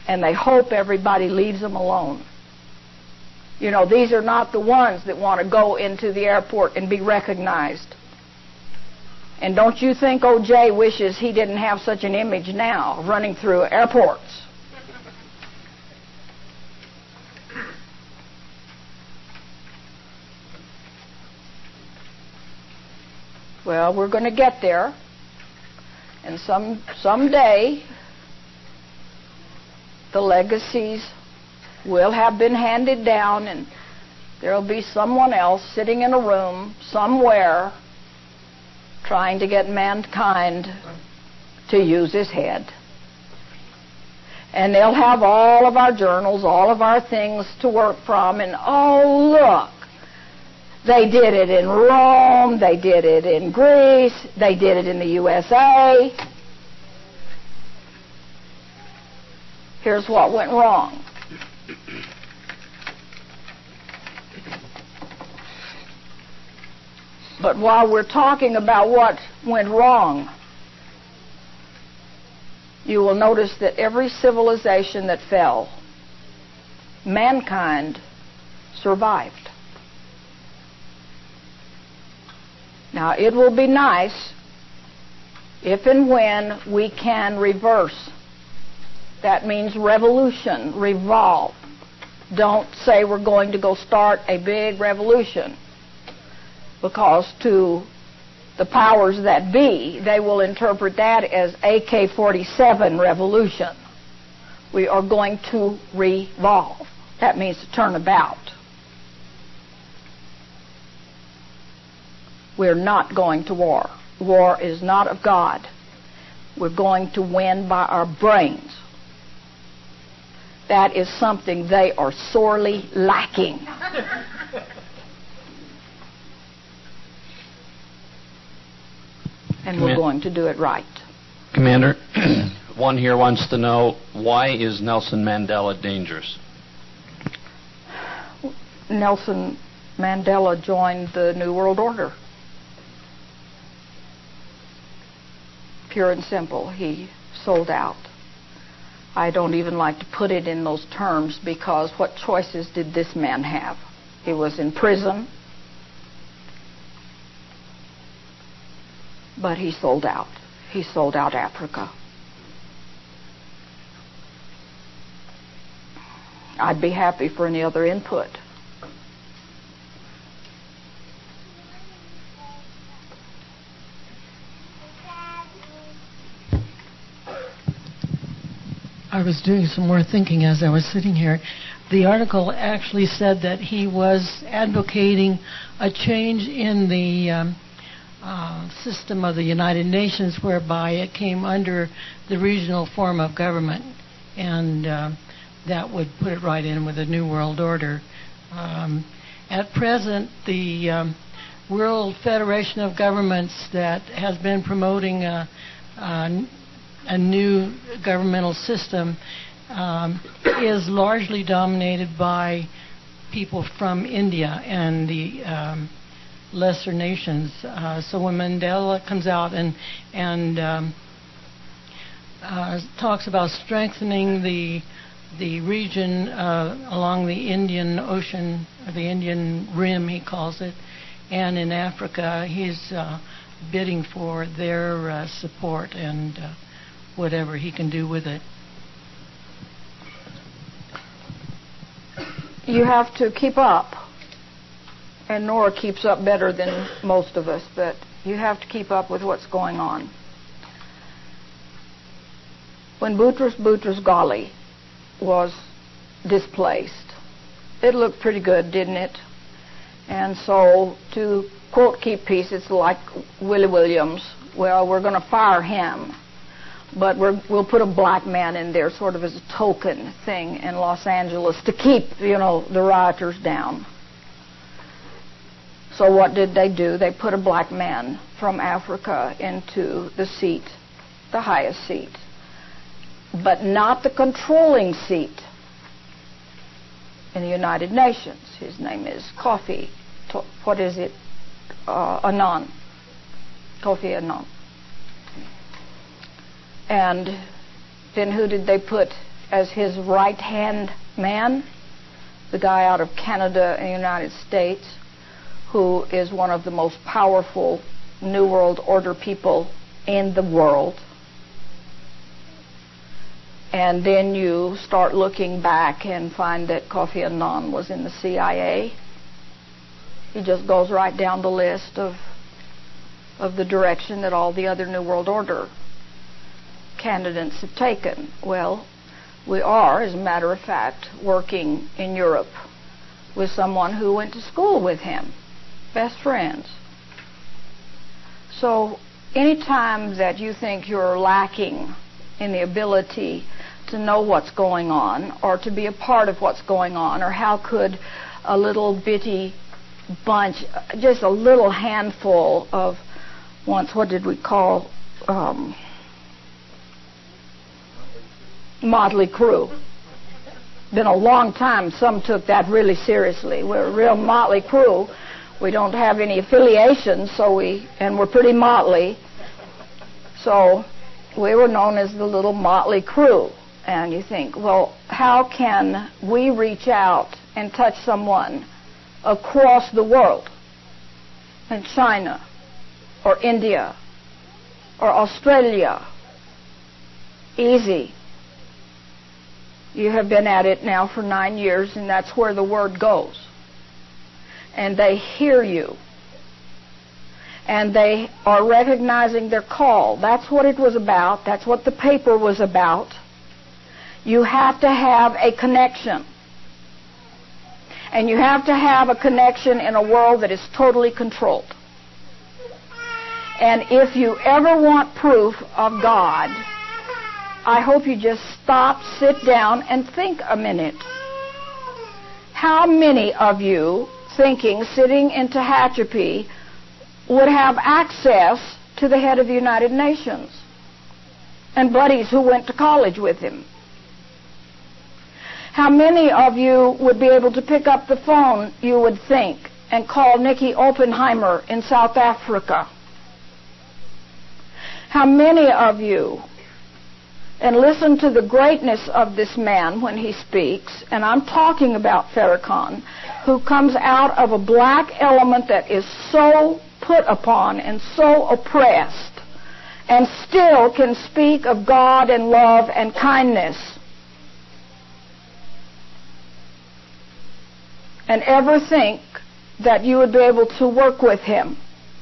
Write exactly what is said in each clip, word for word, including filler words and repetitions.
and they hope everybody leaves them alone. You know, these are not the ones that want to go into the airport and be recognized. And don't you think O J wishes he didn't have such an image now, running through airports? Well, we're going to get there, and some someday the legacies will have been handed down, and there'll be someone else sitting in a room somewhere trying to get mankind to use his head. And they'll have all of our journals, all of our things to work from, and oh, look, they did it in Rome, they did it in Greece, they did it in the U S A. Here's what went wrong. But while we're talking about what went wrong, you will notice that every civilization that fell, mankind survived. Now, it will be nice if and when we can reverse. That means revolution, revolve. Don't say we're going to go start a big revolution, because to the powers that be, they will interpret that as A K forty-seven revolution. We are going to revolve. That means to turn about. We're not going to war. War is not of God. We're going to win by our brains. That is something they are sorely lacking. And we're going to do it right. Commander, one here wants to know, why is Nelson Mandela dangerous? Nelson Mandela joined the New World Order. Pure and simple. He sold out. I don't even like to put it in those terms, because what choices did this man have? He was in prison, but he sold out. He sold out Africa. I'd be happy for any other input. I was doing some more thinking as I was sitting here. The article actually said that he was advocating a change in the um, uh, system of the United Nations, whereby it came under the regional form of government, and uh, that would put it right in with the New World Order. Um, at present, the um, World Federation of Governments that has been promoting a, a a new governmental system um, is largely dominated by people from India and the um, lesser nations. Uh, so when Mandela comes out and and um, uh, talks about strengthening the the region uh, along the Indian Ocean, or the Indian Rim, he calls it, and in Africa, he's uh, bidding for their uh, support and uh, whatever he can do with it. You have to keep up, and Nora keeps up better than most of us, but you have to keep up with what's going on. When Boutros Boutros Ghali was displaced, it looked pretty good, didn't it? And so, to quote Keep Peace, it's like Willie Williams. Well, we're going to fire him, but we're, we'll put a black man in there sort of as a token thing in Los Angeles to keep, you know, the rioters down. So what did they do? They put a black man from Africa into the seat, the highest seat, but not the controlling seat in the United Nations. His name is Kofi. What is it? Uh, Annan. Kofi Annan. And then who did they put as his right-hand man, the guy out of Canada and the United States, who is one of the most powerful New World Order people in the world. And then you start looking back and find that Kofi Annan was in the C I A. He just goes right down the list of of the direction that all the other New World Order candidates have taken. Well, we are, as a matter of fact, working in Europe with someone who went to school with him, best friends. So anytime that you think you're lacking in the ability to know what's going on or to be a part of what's going on, or how could a little bitty bunch, just a little handful of, once what did we call, um, motley crew. Been a long time some took that really seriously. We're a real motley crew. We don't have any affiliations, so we, and we're pretty motley. So we were known as the little motley crew. And you think, well, how can we reach out and touch someone across the world, in China or India or Australia? Easy. You have been at it now for nine years, and that's where the word goes. And they hear you. And they are recognizing their call. That's what it was about. That's what the paper was about. You have to have a connection. And you have to have a connection in a world that is totally controlled. And if you ever want proof of God, I hope you just stop, sit down, and think a minute. How many of you, thinking, sitting in Tehachapi, would have access to the head of the United Nations and buddies who went to college with him? How many of you would be able to pick up the phone, you would think, and call Nicky Oppenheimer in South Africa? How many of you, and listen to the greatness of this man when he speaks, and I'm talking about Farrakhan, who comes out of a black element that is so put upon and so oppressed, and still can speak of God and love and kindness. And ever think that you would be able to work with him.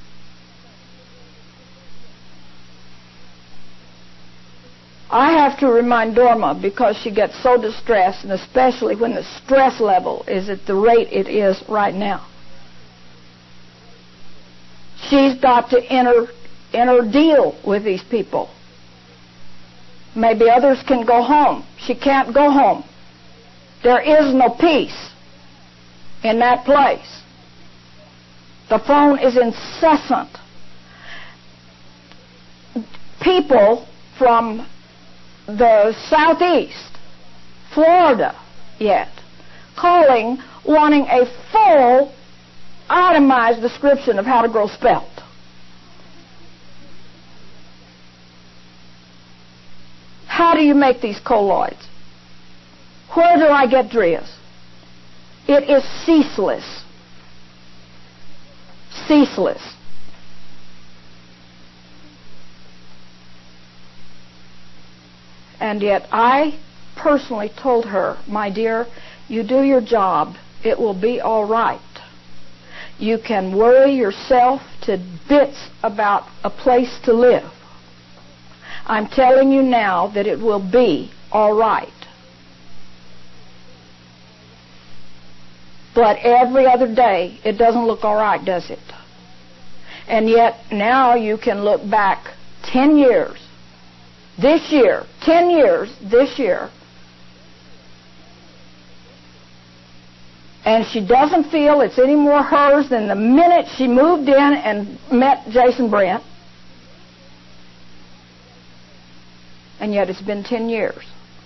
I have to remind Dorma, because she gets so distressed, and especially when the stress level is at the rate it is right now. She's got to enter, enter deal with these people. Maybe others can go home. She can't go home. There is no peace in that place. The phone is incessant. People from the southeast, Florida yet, calling, wanting a full, itemized description of how to grow spelt. How do you make these colloids? Where do I get Drias? It is ceaseless. Ceaseless. And yet I personally told her, my dear, you do your job, it will be all right. You can worry yourself to bits about a place to live. I'm telling you now that it will be all right. But every other day, it doesn't look all right, does it? And yet, now you can look back ten years, this year, ten years, this year, and she doesn't feel it's any more hers than the minute she moved in and met Jason Brent. And yet it's been ten years.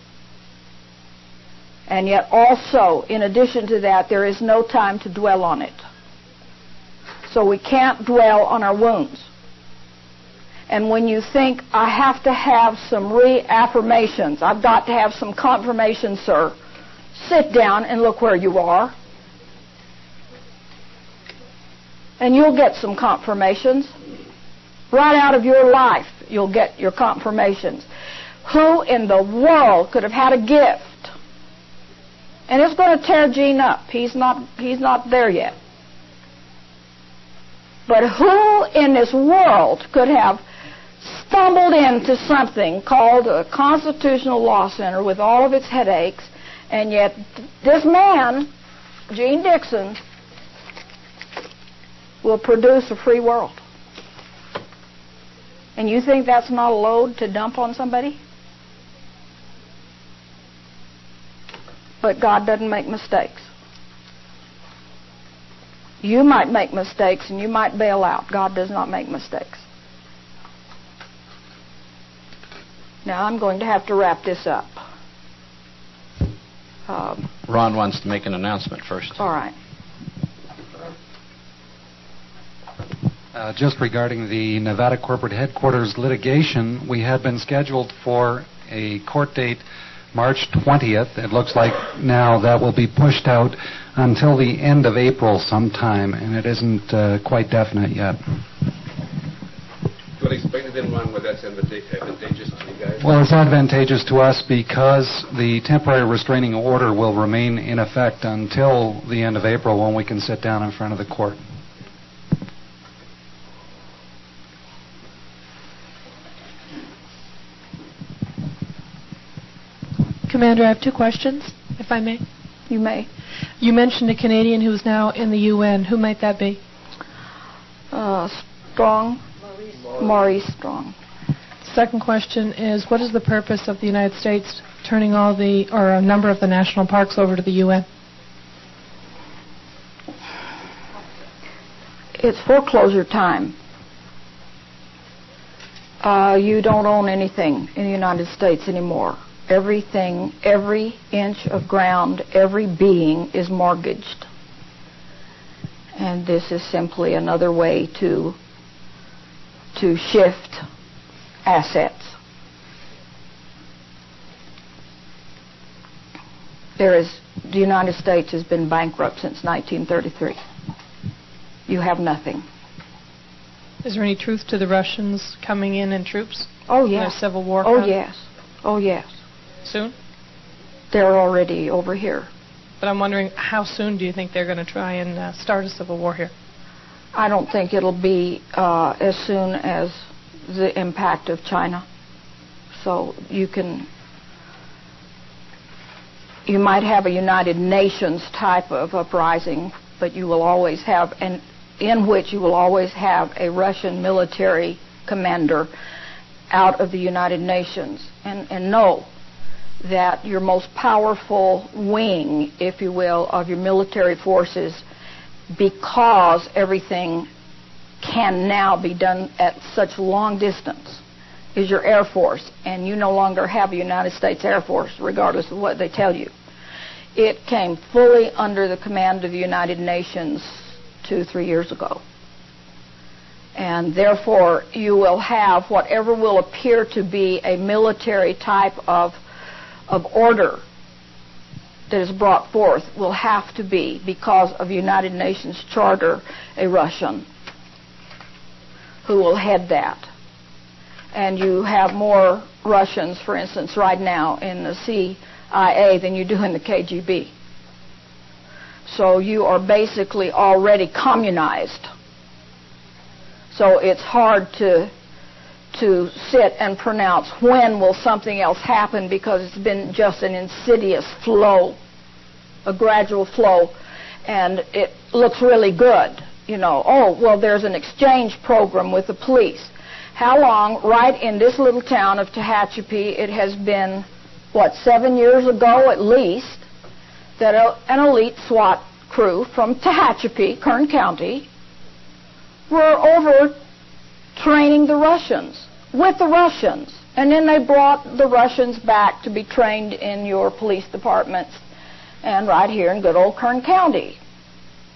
And yet also, in addition to that, there is no time to dwell on it. So we can't dwell on our wounds. And when you think, I have to have some reaffirmations, I've got to have some confirmation, sir, sit down and look where you are. And you'll get some confirmations. Right out of your life, you'll get your confirmations. Who in the world could have had a gift? And it's going to tear Gene up. He's not, he's not there yet. But who in this world could have stumbled into something called a Constitutional Law Center with all of its headaches, and yet this man, Gene Dixon, will produce a free world? And you think that's not a load to dump on somebody? But God doesn't make mistakes. You might make mistakes and you might bail out. God does not make mistakes. Now I'm going to have to wrap this up. Um, Ron wants to make an announcement first. All right. Uh, just regarding the Nevada corporate headquarters litigation, we had been scheduled for a court date March twentieth. It looks like now that will be pushed out until the end of April sometime, and it isn't uh, quite definite yet. You want to explain it in one where that's advantageous to you guys? Well, it's advantageous to us because the temporary restraining order will remain in effect until the end of April, when we can sit down in front of the court. Commander, I have two questions, if I may. You may. You mentioned a Canadian who's now in the U N. Who might that be? Uh, Strong. Maurice. Maurice Strong. Second question is, what is the purpose of the United States turning all the, or a number of the national parks over to the U N? It's foreclosure time. Uh, you don't own anything in the United States anymore. Everything, every inch of ground, every being is mortgaged. And this is simply another way to, to shift assets. There is, the United States has been bankrupt since nineteen thirty-three. You have nothing. Is there any truth to the Russians coming in in troops? Oh, yes. In a civil war? Oh, front? yes. Oh, yes. Soon? They're already over here. But I'm wondering, how soon do you think they're going to try and uh, start a civil war here? I don't think it'll be uh, as soon as the impact of China. So you can, you might have a United Nations type of uprising, but you will always have, and in which you will always have a Russian military commander out of the United Nations. And, and know that your most powerful wing, if you will, of your military forces, because everything can now be done at such long distance, is your Air Force, and you no longer have a United States Air Force, regardless of what they tell you. It came fully under the command of the United Nations two, three years ago. And therefore, you will have whatever will appear to be a military type of, of order that is brought forth will have to be, because of United Nations Charter, a Russian who will head that. And you have more Russians, for instance, right now in the C I A than you do in the K G B. So you are basically already communized. So it's hard to to sit and pronounce when will something else happen, because it's been just an insidious flow, a gradual flow, and it looks really good. You know, oh, well, there's an exchange program with the police. How long, right in this little town of Tehachapi, it has been, what, seven years ago at least, that a, an elite SWAT crew from Tehachapi, Kern County, were over training the Russians, with the Russians. And then they brought the Russians back to be trained in your police departments and right here in good old Kern County.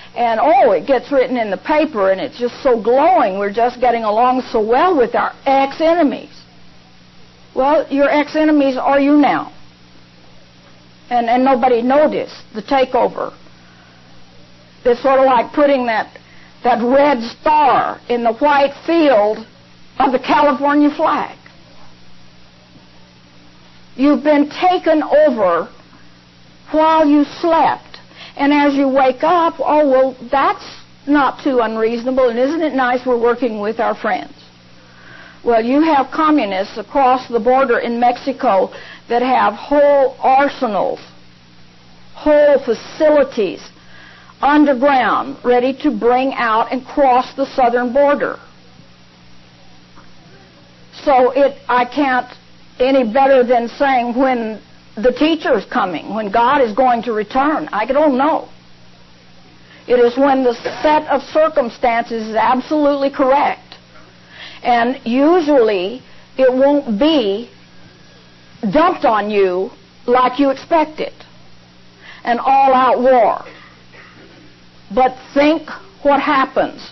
And, oh, it gets written in the paper, and it's just so glowing. We're just getting along so well with our ex-enemies. Well, your ex-enemies are you now. And, and nobody noticed the takeover. It's sort of like putting that, that red star in the white field of the California flag. You've been taken over while you slept. And as you wake up, oh, well, that's not too unreasonable, and isn't it nice we're working with our friends? Well, you have communists across the border in Mexico that have whole arsenals, whole facilities underground ready to bring out and cross the southern border. So it, I can't any better than saying when the teacher is coming, when God is going to return. I don't know. It is when the set of circumstances is absolutely correct. And usually it won't be dumped on you like you expected, an all-out war. But think what happens.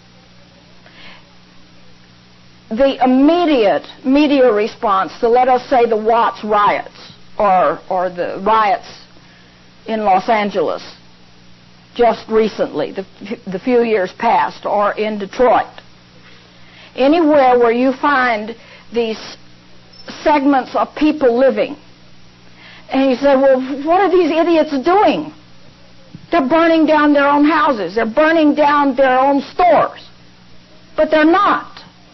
The immediate media response to, let us say, the Watts riots, or, or the riots in Los Angeles just recently, the, the few years past, or in Detroit. Anywhere where you find these segments of people living. And you say, well, what are these idiots doing? They're burning down their own houses. They're burning down their own stores. But they're not.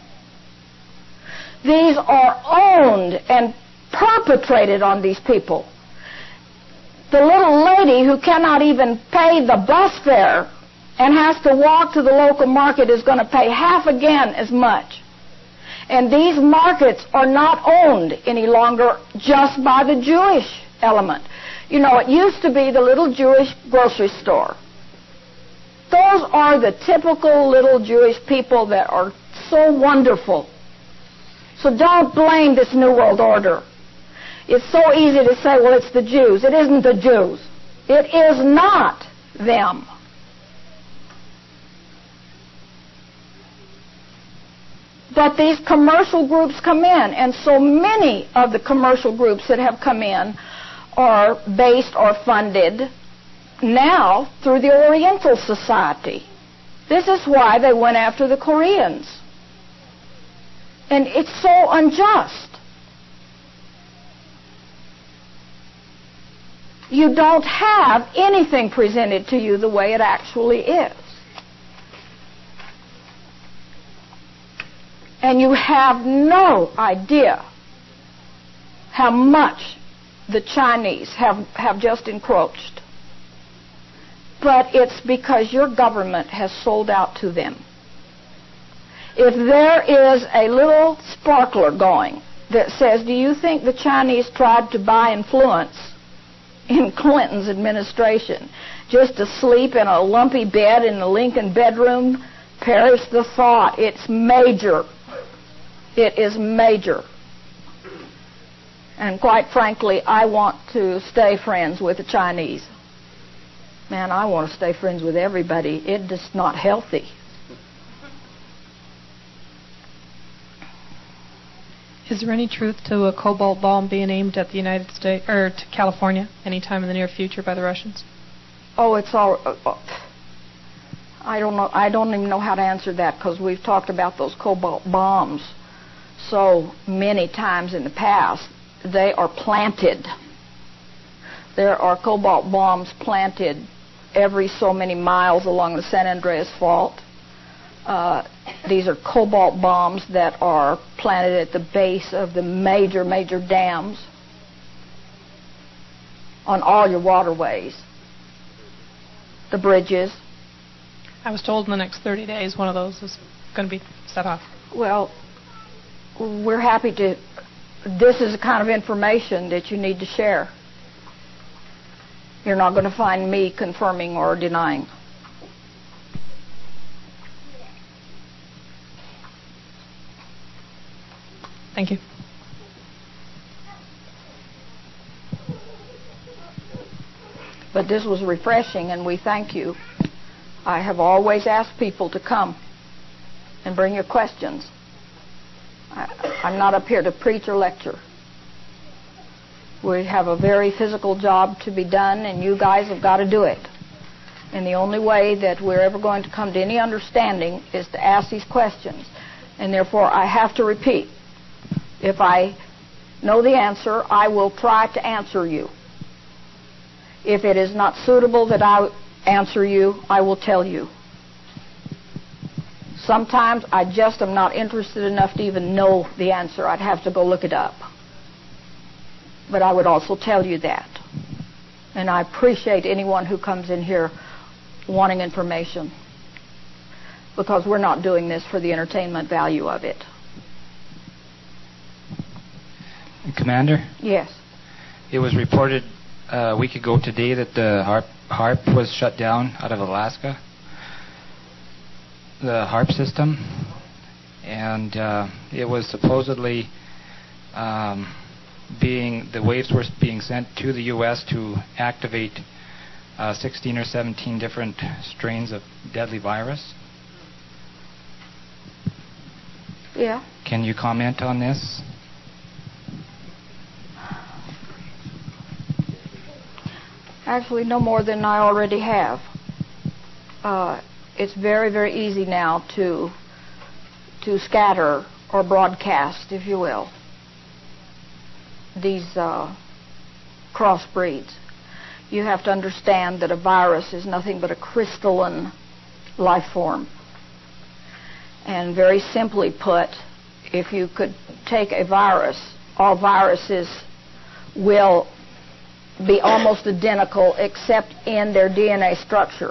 These are owned and perpetrated on these people. The little lady who cannot even pay the bus fare and has to walk to the local market is going to pay half again as much. And these markets are not owned any longer just by the Jewish element. You know, it used to be the little Jewish grocery store. Those are the typical little Jewish people that are so wonderful. So don't blame this New World Order. It's so easy to say, well, it's the Jews. It isn't the Jews. It is not them. But these commercial groups come in, and so many of the commercial groups that have come in are based or funded now through the Oriental Society. This is why they went after the Koreans. And it's so unjust. You don't have anything presented to you the way it actually is. And you have no idea how much the Chinese have, have just encroached. But it's because your government has sold out to them. If there is a little sparkler going that says, do you think the Chinese tried to buy influence in Clinton's administration just to sleep in a lumpy bed in the Lincoln bedroom? Perish the thought. It's major. It is major. And quite frankly, I want to stay friends with the Chinese. Man, I want to stay friends with everybody. It's just not healthy. Is there any truth to a cobalt bomb being aimed at the United States or to California anytime in the near future by the Russians? Oh, it's all. Uh, I don't know. I don't even know how to answer that because we've talked about those cobalt bombs so many times in the past. They are planted. There are cobalt bombs planted every so many miles along the San Andreas Fault. Uh, these are cobalt bombs that are planted at the base of the major, major dams on all your waterways, the bridges. I was told in the next thirty days one of those is going to be set off. Well, we're happy to. This is the kind of information that you need to share. You're not going to find me confirming or denying. Thank you. But this was refreshing, and we thank you I have always asked people to come and bring your questions. I, I'm not up here to preach or lecture. We have a very physical job to be done, and you guys have got to do it. And the only way that we're ever going to come to any understanding is to ask these questions. And therefore, I have to repeat. If I know the answer, I will try to answer you. If it is not suitable that I answer you, I will tell you. Sometimes I just am not interested enough to even know the answer. I'd have to go look it up. But I would also tell you that. And I appreciate anyone who comes in here wanting information, because we're not doing this for the entertainment value of it. Commander? Yes. It was reported uh, a week ago today that the HARP, HARP was shut down out of Alaska, the HARP system, and uh, it was supposedly um, being, the waves were being sent to the U S to activate uh, sixteen or seventeen different strains of deadly virus. Yeah. Can you comment on this? Actually, no more than I already have. Uh, it's very, very easy now to to scatter or broadcast, if you will, these uh, crossbreeds. You have to understand that a virus is nothing but a crystalline life form. And very simply put, if you could take a virus, all viruses will be almost identical except in their D N A structure.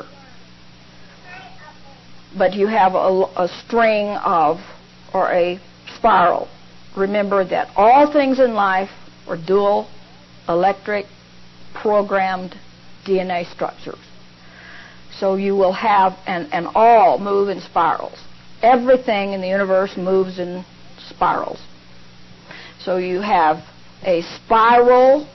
But you have a, a string of, or a spiral. Remember that all things in life are dual, electric, programmed D N A structures. So you will have, and, and all move in spirals. Everything in the universe moves in spirals. So you have a spiral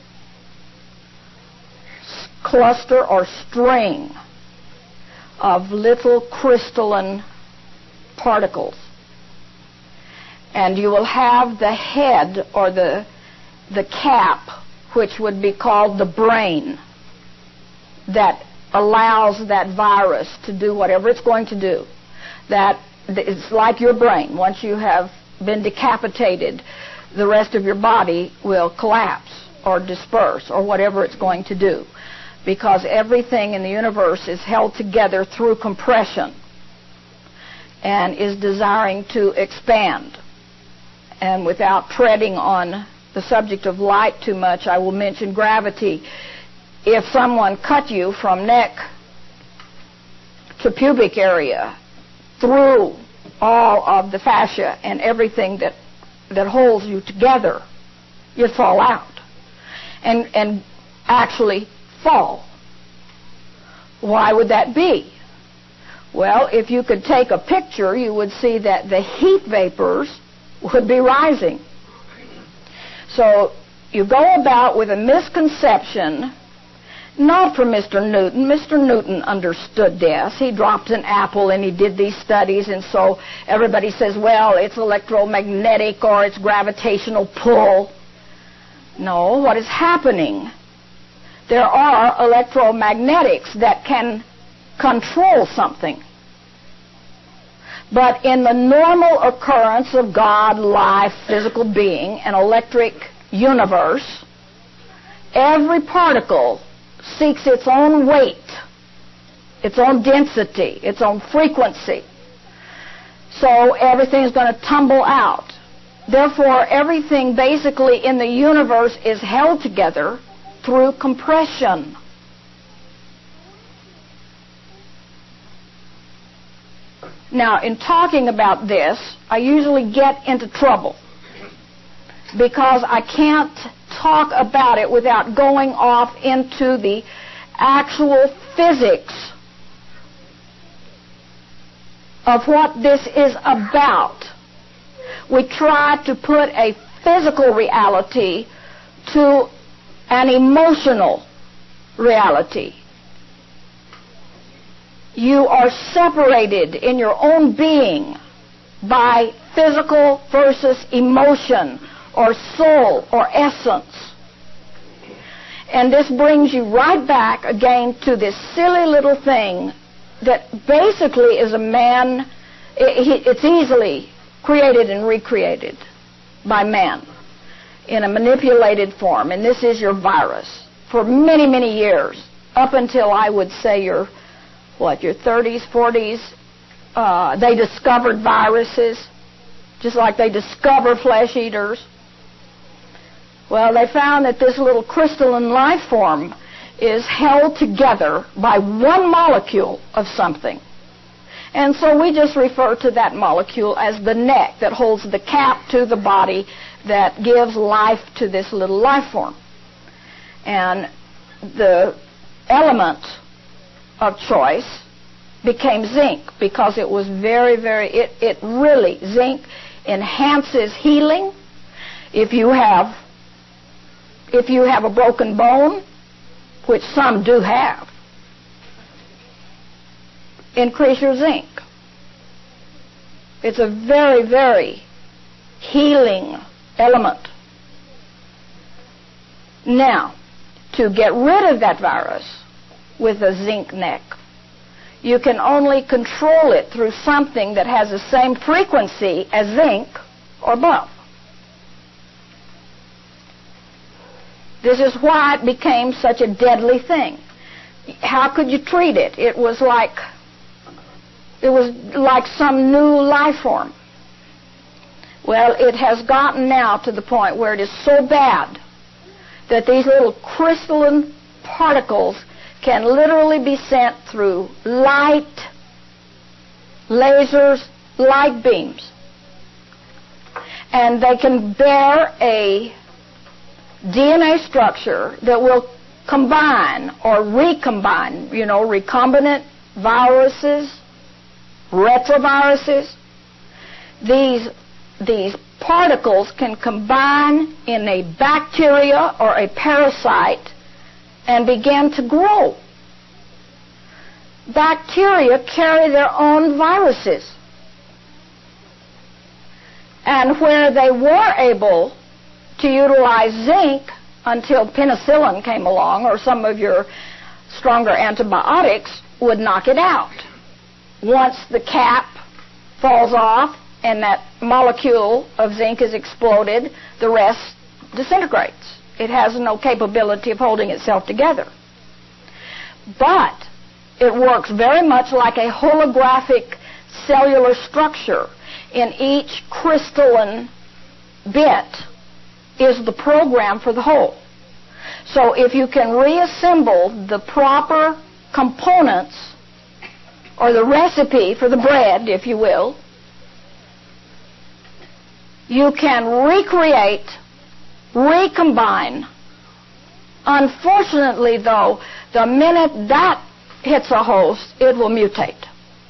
cluster or string of little crystalline particles. And you will have the head or the, the cap, which would be called the brain, that allows that virus to do whatever it's going to do. That it's like your brain. Once you have been decapitated, the rest of your body will collapse or disperse or whatever it's going to do, because everything in the universe is held together through compression and is desiring to expand. And without treading on the subject of light too much, I will mention gravity. If someone cut you from neck to pubic area through all of the fascia and everything that, that holds you together, you'd fall out and, and actually fall. Why would that be? Well, if you could take a picture, you would see that the heat vapors would be rising. So you go about with a misconception, not from Mister Newton. Mister Newton understood this. He dropped an apple and he did these studies, and so everybody says, well, it's electromagnetic or it's gravitational pull. No, what is happening? There are electromagnetics that can control something. But in the normal occurrence of God, life, physical being, an electric universe, every particle seeks its own weight, its own density, its own frequency. So everything is going to tumble out. Therefore, everything basically in the universe is held together through compression. Now, in talking about this, I usually get into trouble because I can't talk about it without going off into the actual physics of what this is about. We try to put a physical reality to an emotional reality. You are separated in your own being by physical versus emotion or soul or essence. And this brings you right back again to this silly little thing that basically is a man. It's easily created and recreated by man in a manipulated form. And this is your virus. For many, many years, up until I would say your, what, your thirties, forties, uh, they discovered viruses, just like they discover flesh eaters. Well, they found that this little crystalline life form is held together by one molecule of something. And so we just refer to that molecule as the neck that holds the cap to the body that gives life to this little life form. And the element of choice became zinc because it was very, very, it, it really, zinc enhances healing. If you have, if you have a broken bone, which some do have, increase your zinc. It's a very, very healing element. Now, to get rid of that virus with a zinc neck, you can only control it through something that has the same frequency as zinc or above. This is why it became such a deadly thing. How could you treat it? It was like it was like some new life form. Well, it has gotten now to the point where it is so bad that these little crystalline particles can literally be sent through light, lasers, light beams. And they can bear a D N A structure that will combine or recombine, you know, recombinant viruses, retroviruses. These, these particles can combine in a bacteria or a parasite and begin to grow. Bacteria carry their own viruses. And where they were able to utilize zinc until penicillin came along or some of your stronger antibiotics would knock it out. Once the cap falls off and that molecule of zinc is exploded, the rest disintegrates. It has no capability of holding itself together. But it works very much like a holographic cellular structure. In each crystalline bit is the program for the whole. So if you can reassemble the proper components or the recipe for the bread, if you will, you can recreate, recombine. Unfortunately, though, the minute that hits a host, it will mutate.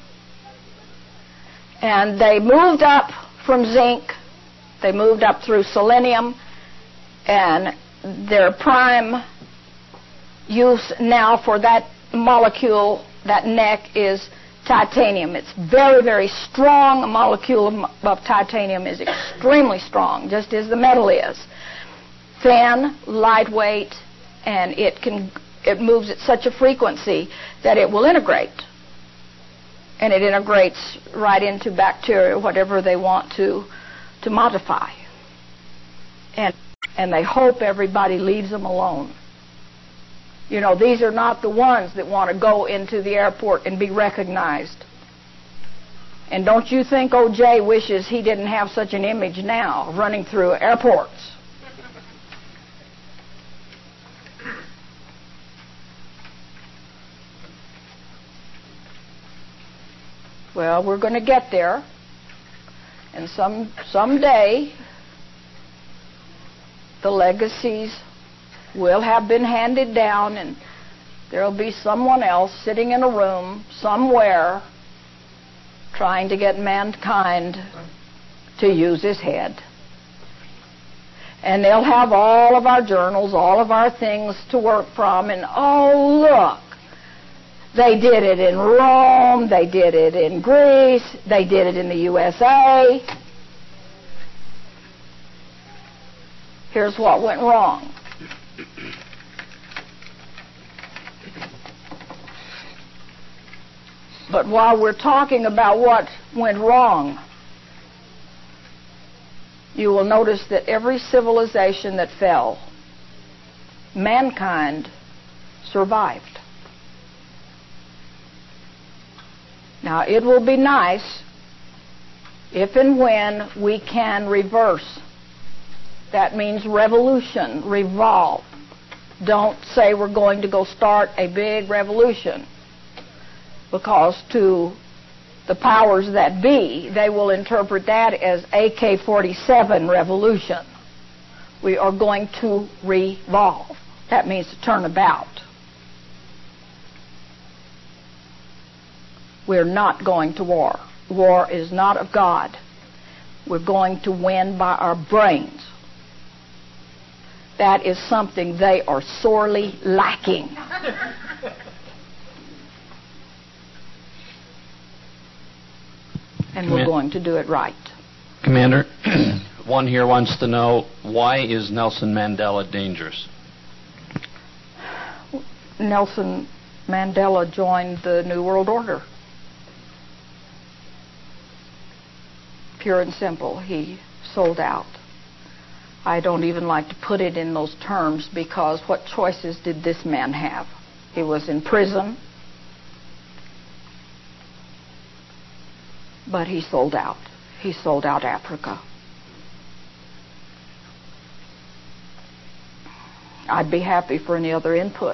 And they moved up from zinc, they moved up through selenium, and their prime use now for that molecule, that neck, is titanium. It's very, very strong. A molecule of, of titanium is extremely strong, just as the metal is. Thin, lightweight, and it can it moves at such a frequency that it will integrate. And it integrates right into bacteria, whatever they want to to modify. And and they hope everybody leaves them alone. You know, these are not the ones that want to go into the airport and be recognized. And don't you think O J wishes he didn't have such an image now, running through airports. Well, we're going to get there. And some someday the legacies will have been handed down, and there will be someone else sitting in a room somewhere trying to get mankind to use his head. And they'll have all of our journals, all of our things to work from, and oh, look, They did it in Rome, they did it in Greece, they did it in the U S A. Here's what went wrong. But while we're talking about what went wrong, you will notice that every civilization that fell, mankind survived. Now, it will be nice if and when we can reverse. That means revolution, revolve. Don't say we're going to go start a big revolution, because to the powers that be, they will interpret that as A K forty-seven revolution. We are going to revolve. That means to turn about. We're not going to war. War is not of God. We're going to win by our brains. That is something they are sorely lacking. And we're going to do it right. Commander, one here wants to know, why is Nelson Mandela dangerous? Nelson Mandela joined the New World Order. Pure and simple. He sold out. I don't even like to put it in those terms, because what choices did this man have? He was in prison, but he sold out. He sold out Africa. I'd be happy for any other input.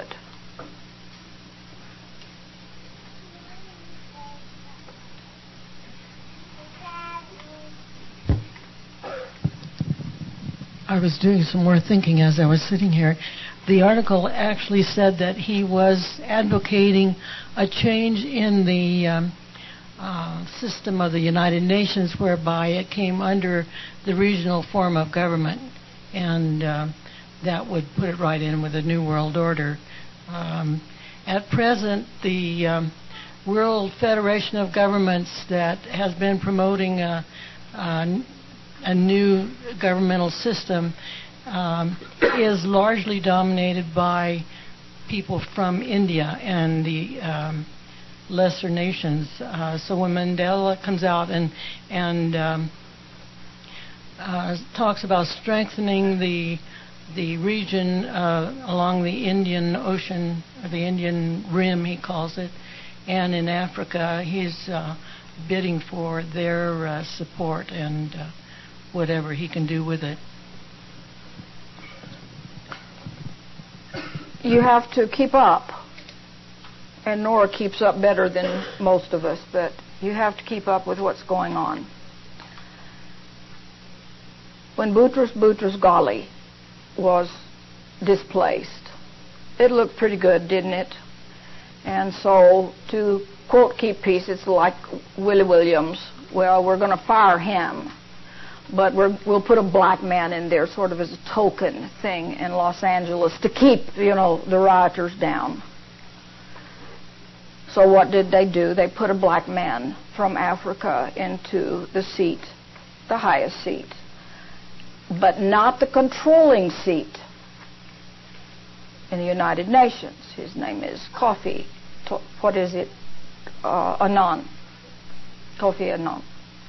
I was doing some more thinking as I was sitting here. The article actually said that he was advocating a change in the um, uh, system of the United Nations, whereby it came under the regional form of government, and uh, that would put it right in with the New World Order. Um, at present, the um, World Federation of Governments that has been promoting a, a a new governmental system um, is largely dominated by people from India and the um, lesser nations. Uh, so when Mandela comes out and and um, uh, talks about strengthening the the region uh, along the Indian Ocean, or the Indian Rim, he calls it, and in Africa, he's uh, bidding for their uh, support and uh, whatever he can do with it. You have to keep up, and Nora keeps up better than most of us, but you have to keep up with what's going on. When Boutros Boutros Ghali was displaced, it looked pretty good, didn't it? And so, to quote Keep Peace, it's like Willie Williams. Well, we're going to fire him, but we're, we'll put a black man in there sort of as a token thing in Los Angeles to keep, you know, the rioters down. So what did they do? They put a black man from Africa into the seat, the highest seat, but not the controlling seat in the United Nations. His name is Kofi. What is it? Uh, Annan. Kofi Annan.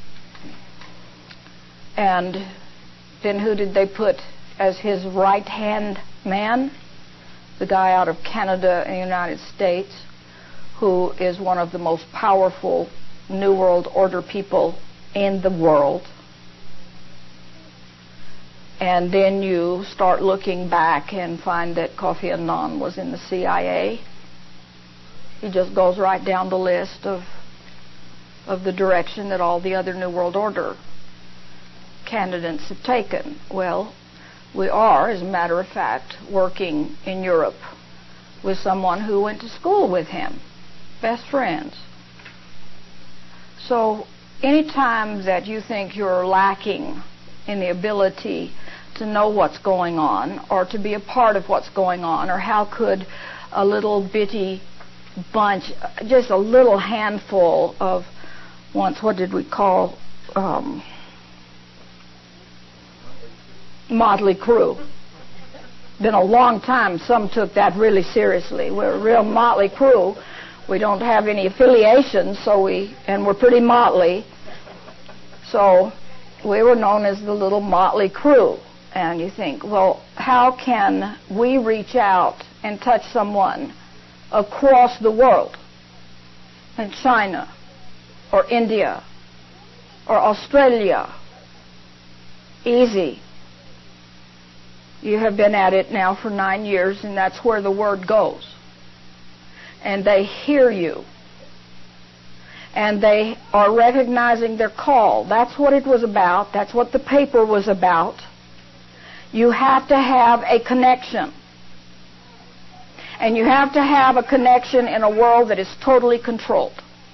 And then who did they put as his right-hand man? The guy out of Canada and the United States, who is one of the most powerful New World Order people in the world. And then you start looking back and find that Kofi Annan was in the C I A. He just goes right down the list of of the direction that all the other New World Order candidates have taken. Well, we are, as a matter of fact, working in Europe with someone who went to school with him, best friends. So anytime that you think you're lacking in the ability to know what's going on, or to be a part of what's going on, or how could a little bitty bunch, just a little handful of, once, what did we call, um, Motley Crue. Been a long time. Some took that really seriously. We're a real Motley Crue. We don't have any affiliations, so we, and we're pretty motley. So we were known as the little Motley Crue. And you think, well, how can we reach out and touch someone across the world, in China or India or Australia? Easy. You have been at it now for nine years, and that's where the word goes. And they hear you. And they are recognizing their call. That's what it was about. That's what the paper was about. You have to have a connection. And you have to have a connection in a world that is totally controlled.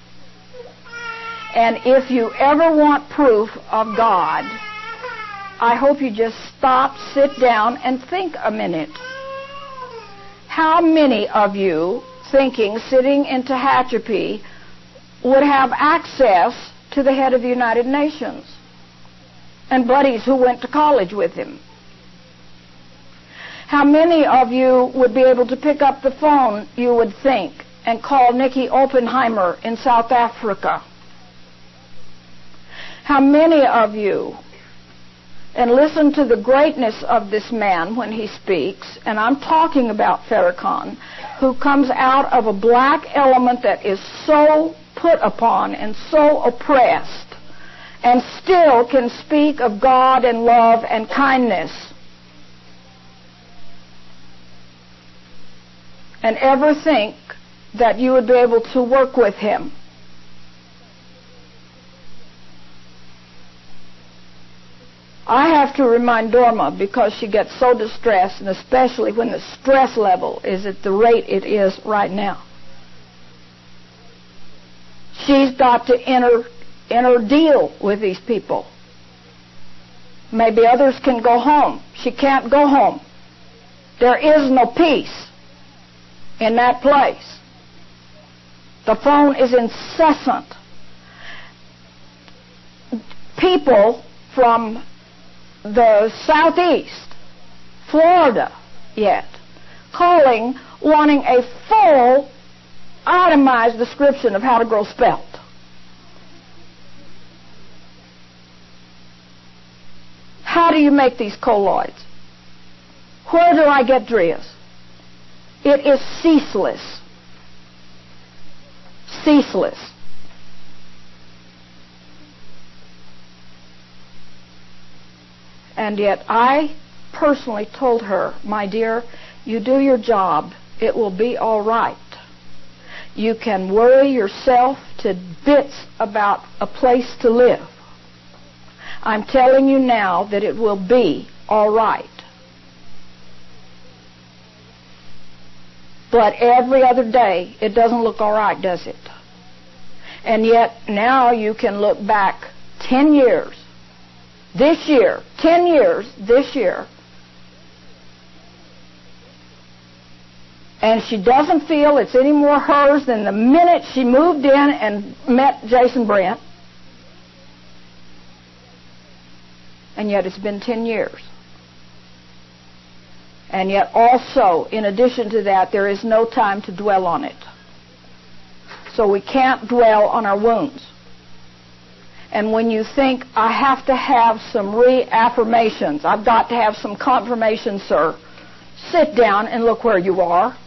And if you ever want proof of God, I hope you just stop, sit down, and think a minute. How many of you, thinking, sitting in Tehachapi, would have access to the head of the United Nations and buddies who went to college with him? How many of you would be able to pick up the phone, you would think, and call Nicky Oppenheimer in South Africa? How many of you, and listen to the greatness of this man when he speaks, and I'm talking about Farrakhan, who comes out of a black element that is so put upon and so oppressed, and still can speak of God and love and kindness. And ever think that you would be able to work with him. I have to remind Dorma because she gets so distressed, and especially when the stress level is at the rate it is right now. She's got to enter, enter deal with these people. Maybe others can go home. She can't go home. There is no peace in that place. The phone is incessant. People from the southeast, Florida yet, calling, wanting a full, itemized description of how to grow spelt. How do you make these colloids? Where do I get Drias? It is ceaseless. Ceaseless. And yet I personally told her, my dear, you do your job, it will be all right. You can worry yourself to bits about a place to live. I'm telling you now that it will be all right. But every other day, it doesn't look all right, does it? And yet now you can look back ten years. This year, ten years, this year, and she doesn't feel it's any more hers than the minute she moved in and met Jason Brent. And yet it's been ten years. And yet also, in addition to that, there is no time to dwell on it. So we can't dwell on our wounds. And when you think, I have to have some reaffirmations, I've got to have some confirmation, sir, sit down and look where you are.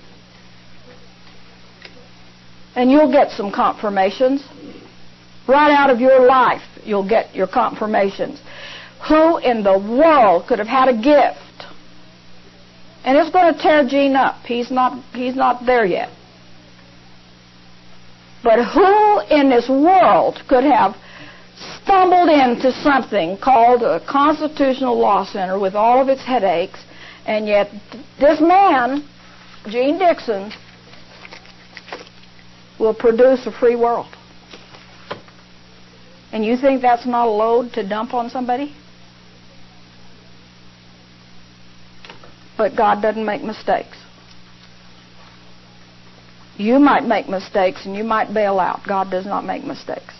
And you'll get some confirmations. Right out of your life, you'll get your confirmations. Who in the world could have had a gift? And it's going to tear Gene up. He's not, he's not there yet. But who in this world could have stumbled into something called a constitutional law center with all of its headaches, and yet this man, Gene Dixon, will produce a free world? And you think that's not a load to dump on somebody? But God doesn't make mistakes. You might make mistakes and you might bail out. God does not make mistakes.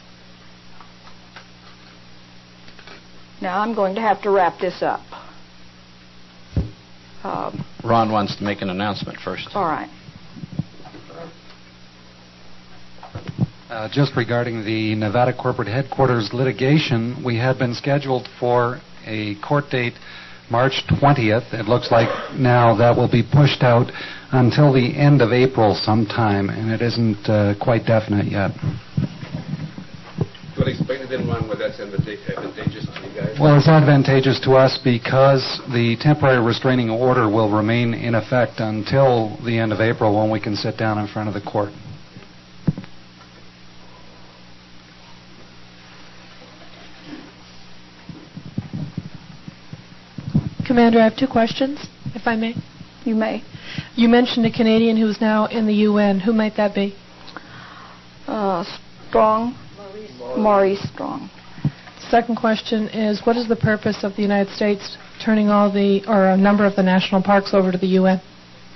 Now I'm going to have to wrap this up. Uh, Ron wants to make an announcement first. all right. Uh, just regarding the Nevada corporate headquarters litigation, we had been scheduled for a court date March twentieth. It looks like now that will be pushed out until the end of April sometime, and it isn't uh, quite definite yet. Well, explain it in one where that's advantageous to you guys. Well, it's advantageous to us because the temporary restraining order will remain in effect until the end of April when we can sit down in front of the court. Commander, I have two questions, if I may. You may. You mentioned a Canadian who's now in the U N. Who might that be? Uh, Strong. Maurice Strong. Second question is, what is the purpose of the United States turning all the, or a number of the national parks over to the U N?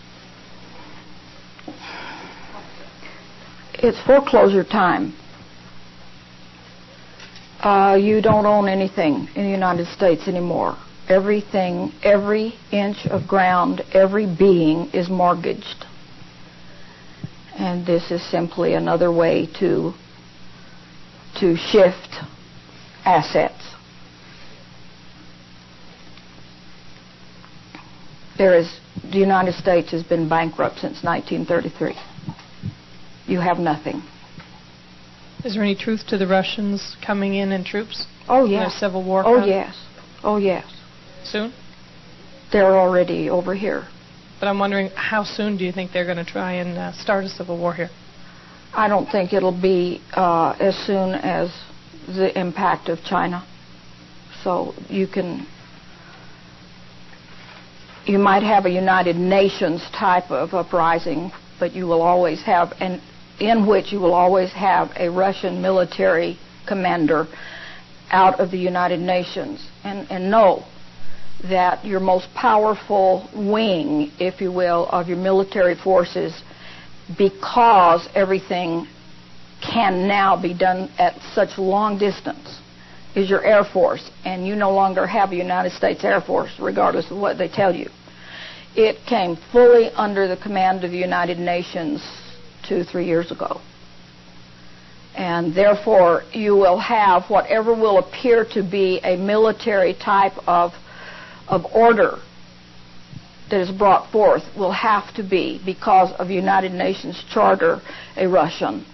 It's foreclosure time. Uh, you don't own anything in the United States anymore. Everything, every inch of ground, every being is mortgaged. And this is simply another way to to shift assets. There is, the United States has been bankrupt since nineteen thirty-three. You have nothing. Is there any truth to the Russians coming in in troops? Oh, In yes. their civil war? Oh, front? yes. Oh, yes. Soon? They're already over here. But I'm wondering, how soon do you think they're going to try and uh, start a civil war here? I don't think it'll be uh, as soon as the impact of China. So you can, you might have a United Nations type of uprising, but you will always have, and in which you will always have a Russian military commander out of the United Nations. And, and know that your most powerful wing, if you will, of your military forces, because everything can now be done at such long distance, is your Air Force, and you no longer have a United States Air Force, regardless of what they tell you. It came fully under the command of the United Nations two, three years ago. And therefore, you will have whatever will appear to be a military type of, of order that is brought forth will have to be, because of United Nations Charter, a Russian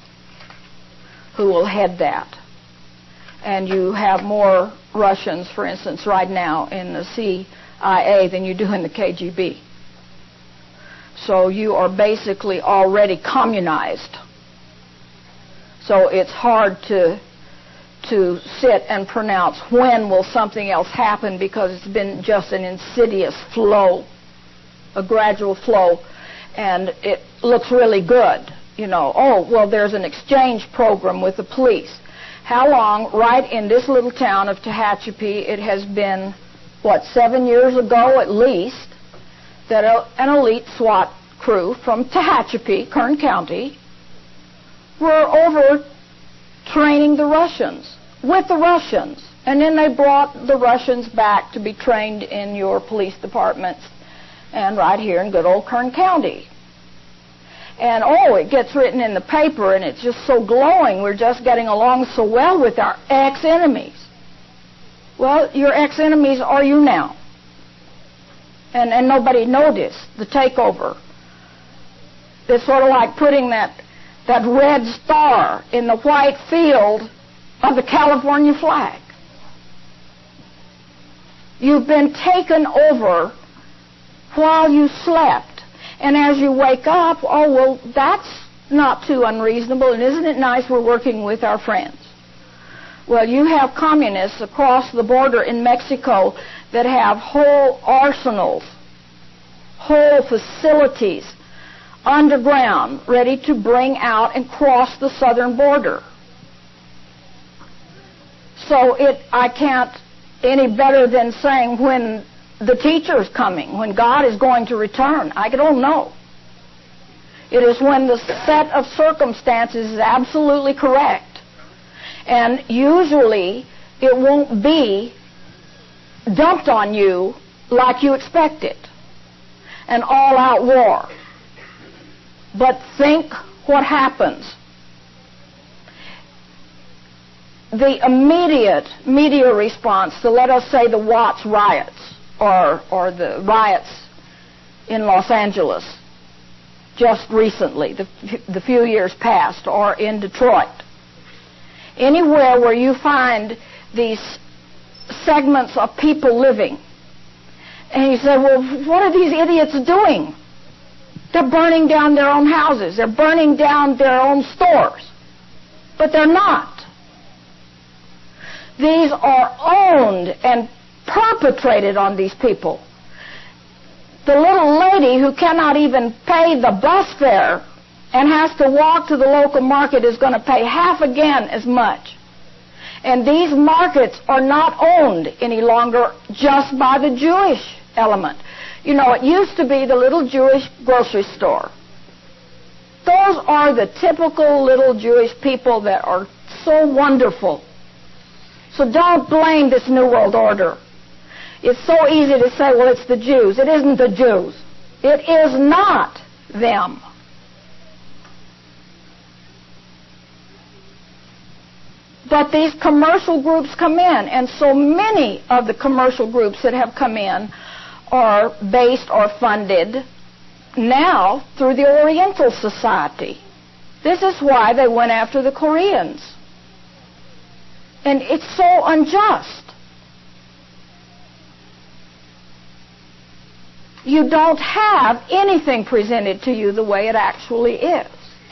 who will head that. And you have more Russians, for instance, right now in the C I A than you do in the K G B. So you are basically already communized. So it's hard to to sit and pronounce when will something else happen, because it's been just an insidious flow, a gradual flow, and it looks really good. You know, oh, well, there's an exchange program with the police. How long, right in this little town of Tehachapi, it has been, what, seven years ago at least, that a, an elite SWAT crew from Tehachapi, Kern County, were over training the Russians, with the Russians. And then they brought the Russians back to be trained in your police departments and right here in good old Kern County. And, oh, it gets written in the paper, and it's just so glowing. We're just getting along so well with our ex-enemies. Well, your ex-enemies are you now. And, and nobody noticed the takeover. It's sort of like putting that that red star in the white field of the California flag. You've been taken over while you slept. And as you wake up, oh, well, that's not too unreasonable, and isn't it nice we're working with our friends? Well, you have communists across the border in Mexico that have whole arsenals, whole facilities underground, ready to bring out and cross the southern border. So it, I can't any better than saying when the teacher is coming, when God is going to return. I don't know. It is when the set of circumstances is absolutely correct. And usually it won't be dumped on you like you expected, an all-out war. But think what happens. The immediate media response to, let us say, the Watts riots or, or the riots in Los Angeles just recently, the, the few years past, or in Detroit. Anywhere where you find these segments of people living. And he said, well, what are these idiots doing? They're burning down their own houses. They're burning down their own stores. But they're not. These are owned and perpetrated on these people. The little lady who cannot even pay the bus fare and has to walk to the local market is going to pay half again as much. And these markets are not owned any longer just by the Jewish element. You know, it used to be the little Jewish grocery store. Those are the typical little Jewish people that are so wonderful. So don't blame this New World Order. It's so easy to say, well, it's the Jews. It isn't the Jews. It is not them. But these commercial groups come in, and so many of the commercial groups that have come in are based or funded now through the Oriental Society. This is why they went after the Koreans. And it's so unjust. You don't have anything presented to you the way it actually is.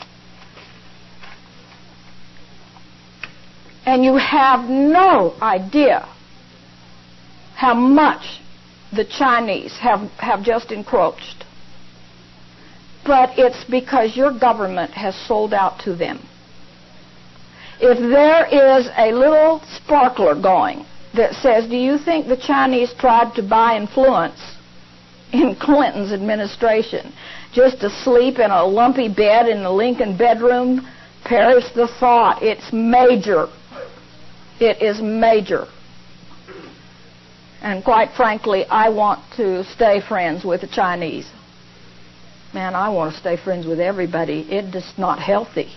And you have no idea how much the Chinese have, have just encroached. But it's because your government has sold out to them. If there is a little sparkler going that says, do you think the Chinese tried to buy influence in Clinton's administration just to sleep in a lumpy bed in the Lincoln bedroom? Perish the thought. It's major. It is major. And quite frankly, I want to stay friends with the Chinese. Man, I want to stay friends with everybody. It's just not healthy.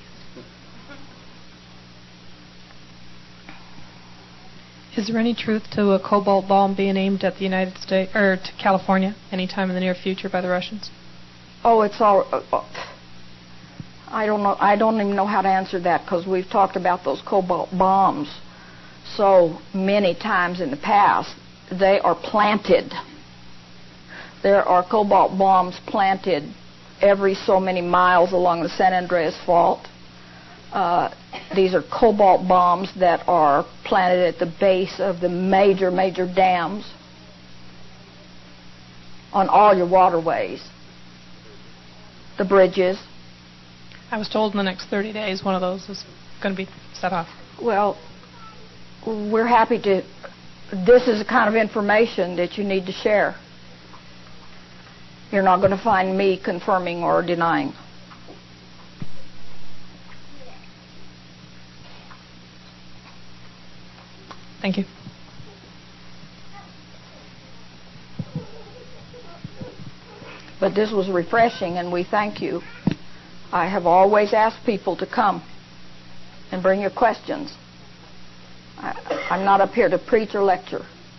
Is there any truth to a cobalt bomb being aimed at the United States or to California anytime in the near future by the Russians? Oh, it's all. Uh, I don't know. I don't even know how to answer that because we've talked about those cobalt bombs so many times in the past. They are planted. There are cobalt bombs planted every so many miles along the San Andreas Fault. Uh, these are cobalt bombs that are planted at the base of the major, major dams on all your waterways, the bridges. I was told in the next thirty days one of those is going to be set off. Well, we're happy to. This is the kind of information that you need to share. You're not going to find me confirming or denying. Thank you. But this was refreshing, and we thank you. I have always asked people to come and bring your questions. I, I'm not up here to preach or lecture.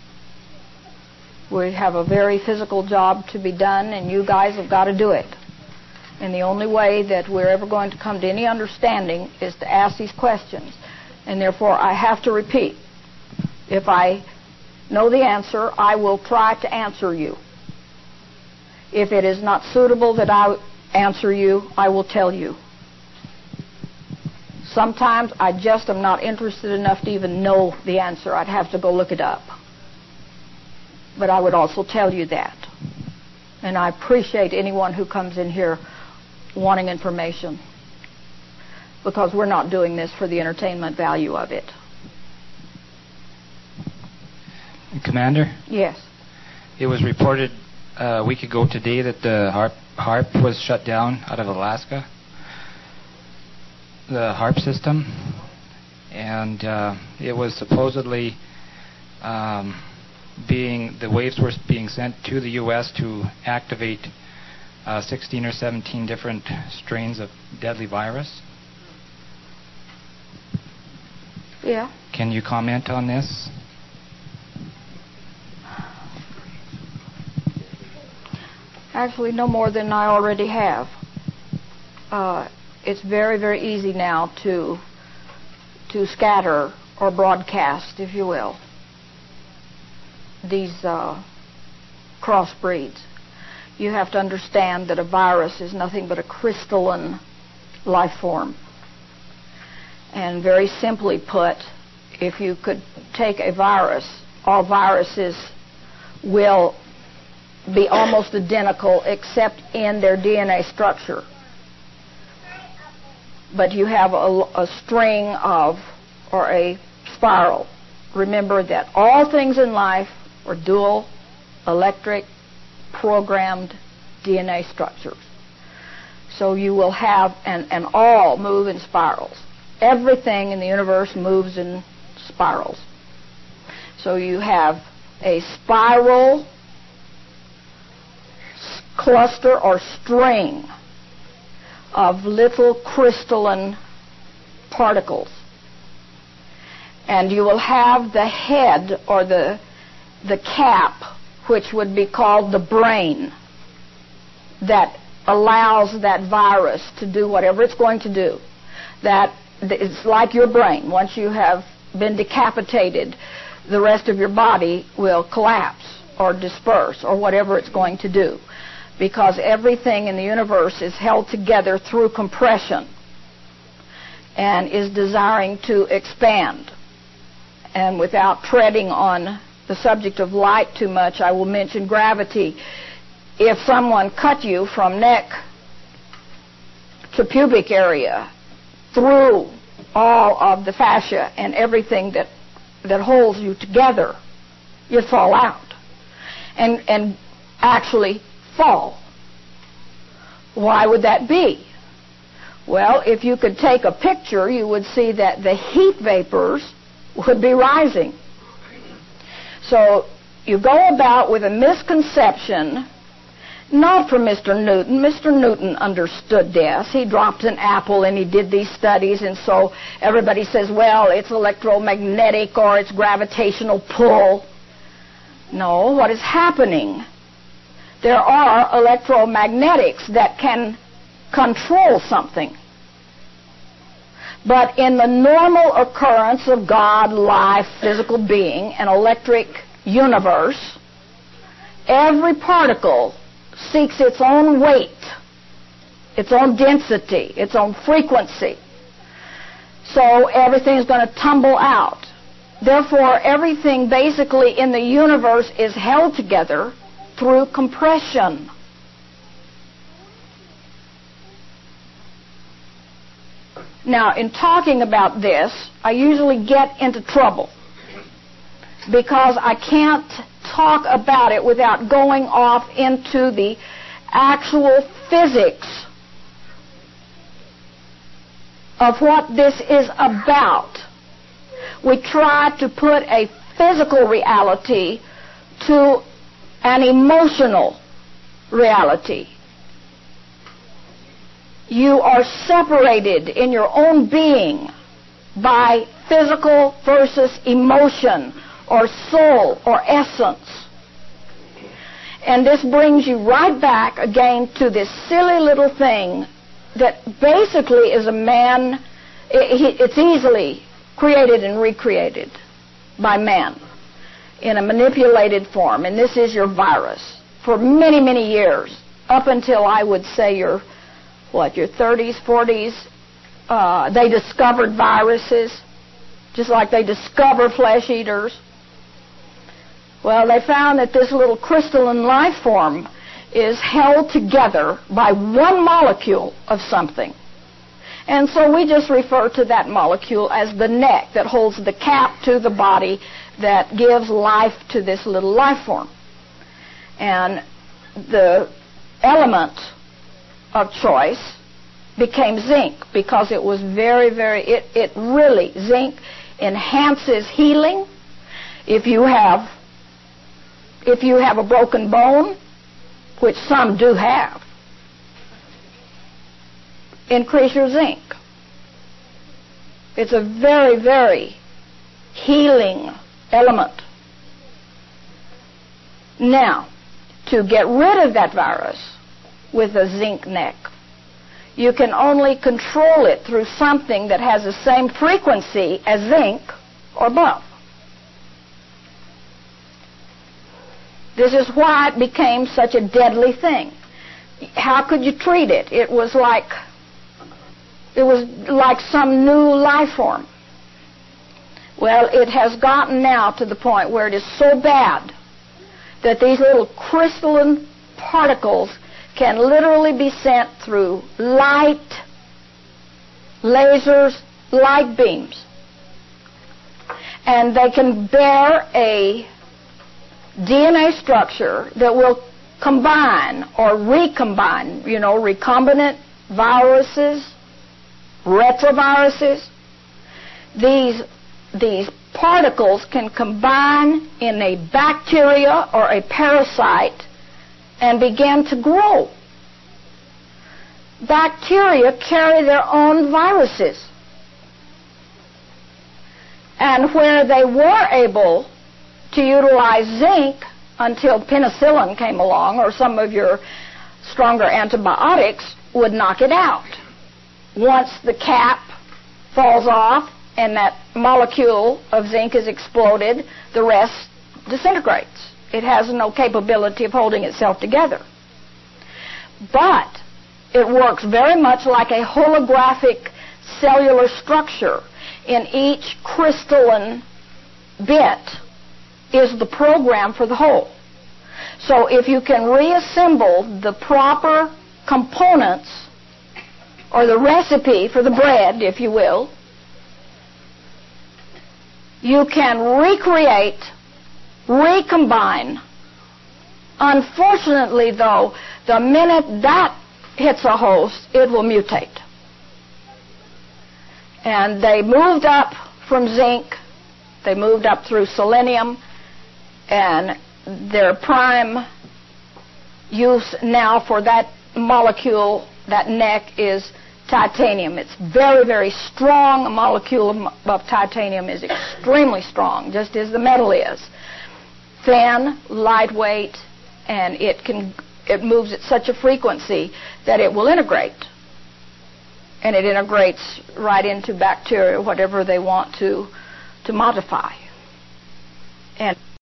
We have a very physical job to be done, and you guys have got to do it. And the only way that we're ever going to come to any understanding is to ask these questions. And therefore, I have to repeat. If I know the answer, I will try to answer you. If it is not suitable that I answer you, I will tell you. Sometimes I just am not interested enough to even know the answer. I'd have to go look it up. But I would also tell you that. And I appreciate anyone who comes in here wanting information, because we're not doing this for the entertainment value of it. Commander? Yes. It was reported a week ago today that the HARP, HARP was shut down out of Alaska, the HARP system, and uh, it was supposedly um, being, the waves were being sent to the U S to activate uh, sixteen or seventeen different strains of deadly virus. Yeah. Can you comment on this? Actually, no more than I already have. Uh, it's very, very easy now to to scatter or broadcast, if you will, these uh, crossbreeds. You have to understand that a virus is nothing but a crystalline life form. And very simply put, if you could take a virus, all viruses will be almost identical except in their D N A structure. But you have a, a string of, or a spiral. Remember that all things in life are dual, electric, programmed D N A structures. So you will have, and, and all move in spirals. Everything in the universe moves in spirals. So you have a spiral cluster or string of little crystalline particles. And you will have the head or the the cap, which would be called the brain, that allows that virus to do whatever it's going to do. That it's like your brain. Once you have been decapitated, the rest of your body will collapse or disperse or whatever it's going to do, because everything in the universe is held together through compression and is desiring to expand. And without treading on the subject of light too much, I will mention gravity. If someone cut you from neck to pubic area through all of the fascia and everything that that holds you together, you'd fall out and and actually fall. Why would that be? Well, if you could take a picture, you would see that the heat vapors would be rising. So you go about with a misconception, not from Mister Newton. Mister Newton understood this. He dropped an apple and he did these studies, and so everybody says, well, it's electromagnetic or it's gravitational pull. No, what is happening? There are electromagnetics that can control something. But in the normal occurrence of God, life, physical being, an electric universe, every particle seeks its own weight, its own density, its own frequency. So everything is going to tumble out. Therefore, everything basically in the universe is held together through compression. Now, in talking about this, I usually get into trouble because I can't talk about it without going off into the actual physics of what this is about. We try to put a physical reality to an emotional reality. You are separated in your own being by physical versus emotion or soul or essence. And this brings you right back again to this silly little thing that basically is a man. It's easily created and recreated by man in a manipulated form. And this is your virus. For many, many years, up until I would say your what, your thirties, forties, uh, they discovered viruses, just like they discover flesh eaters. Well, they found that this little crystalline life form is held together by one molecule of something. And so we just refer to that molecule as the neck that holds the cap to the body that gives life to this little life form. And the element of choice became zinc, because it was very, very, it, it really, zinc enhances healing. If you have, if you have a broken bone, which some do have, increase your zinc. It's a very, very healing element. Now, to get rid of that virus with a zinc neck, you can only control it through something that has the same frequency as zinc or above. This is why it became such a deadly thing. How could you treat it? It was like it was like some new life form. Well, it has gotten now to the point where it is so bad that these little crystalline particles can literally be sent through light, lasers, light beams. And they can bear a D N A structure that will combine or recombine, you know, recombinant viruses, retroviruses. These, these particles can combine in a bacteria or a parasite and begin to grow. Bacteria carry their own viruses. And where they were able to utilize zinc until penicillin came along, or some of your stronger antibiotics would knock it out. Once the cap falls off and that molecule of zinc is exploded, the rest disintegrates. It has no capability of holding itself together. But it works very much like a holographic cellular structure. In each crystalline bit is the program for the whole. So if you can reassemble the proper components, or the recipe for the bread, if you will, you can recreate, recombine. Unfortunately, though, the minute that hits a host, it will mutate. And they moved up from zinc, they moved up through selenium, and their prime use now for that molecule, that neck, is titanium. It's very, very strong. A molecule of, of titanium is extremely strong, just as the metal is. Thin, lightweight, and it can it moves at such a frequency that it will integrate. And it integrates right into bacteria, whatever they want to to modify. And